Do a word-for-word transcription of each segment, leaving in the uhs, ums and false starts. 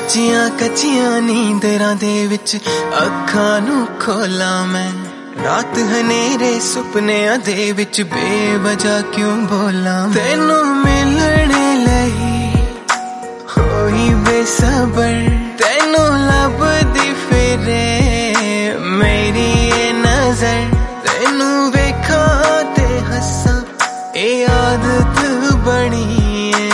ਕੱਚੀਆਂ ਕੱਚੀਆਂ ਨੀਂਦਰਾਂ ਦੇ ਵਿੱਚ ਅੱਖਾਂ ਨੂੰ ਖੋਲਾਂ ਮੈਂ ਰਾਤ ਹਨੇਰੇ ਸੁਪਨਿਆਂ ਦੇ ਵਿੱਚ ਬੇਵਜ੍ਹਾ ਕਿਉਂ ਬੋਲਾਂ ਤੈਨੂੰ ਮਿਲਣੇ ਲਈ ਹੋਈ ਬੇਸਬਰ ਤੈਨੂੰ ਲੱਭਦੀ ਫਿਰੇ ਮੇਰੀ ਇਹ ਨਜ਼ਰ ਤੈਨੂੰ ਵੇਖਾਂ ਤੇ ਹੱਸਾਂ ਇਹ ਆਦਤ ਬਣੀ ਏ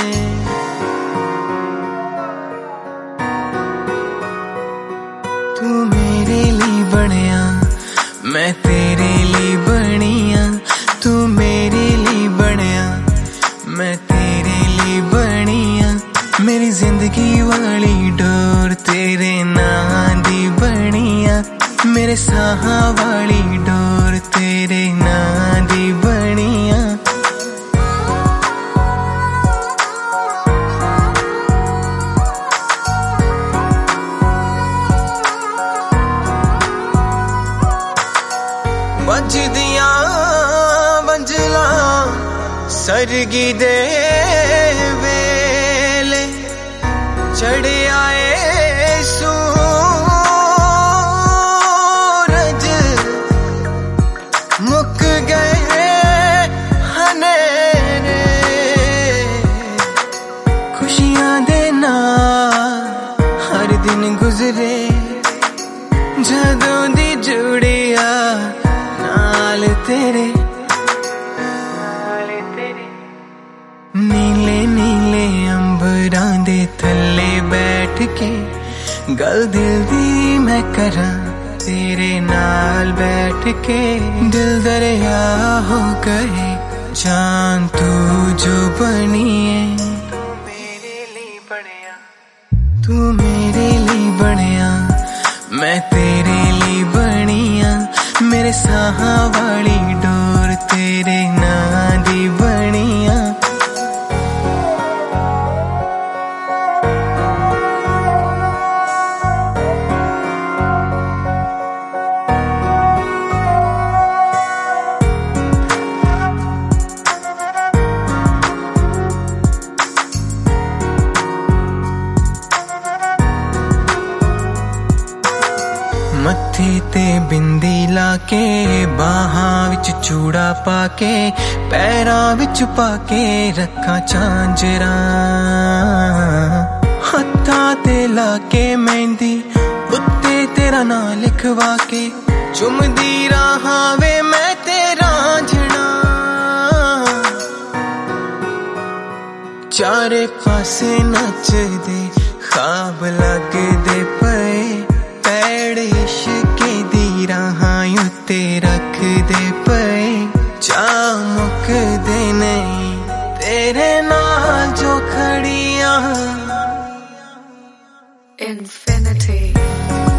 ਤੂੰ ਮੇਰੇ ਲਈ ਬਣਿਆ मैं तेरे लिए बनिया तू मेरे लिए बनिया मैं तेरे लिए बनिया मेरी जिंदगी वाली डोर तेरे नाम दी बनिया मेरे साहां वाली डोर तेरे नाम दी बनिया बजदियां बंजला सरगी दे वेले चढ़े आए सूरज मुक गए हनेरे खुशियां दे नाल हर दिन गुजरे जदों दी जुड़िया नाल तेरे नीले नीले अंबरां दे थल्ले बैठ के गल दिल दी मैं करा तेरे नाल बैठ के दिल दरिया हो गए जान तू जो बनी है तू मेरे लिए बनिया तू मेरे लिए बनिया मैं तेरे लिए बनिया मेरे साहां वाली डोर तेरे नाम दी बनिया मत्थे ते बिंदी लाके बाहां विच चूड़ा पाके पैरां विच पाके रखा झांजरा हत्थां ते लाके मेहंदी उत्ते तेरा नां लिखवा के चुमदी रहां वे मैं तेरा झड़ा चारे पासे नचदे ख्वाब लगदे पए पैड़ इश्के दी राहां उत्ते रख दे पए चा मुकदे नहीं तेरे नाल जो खड़ियां Infinity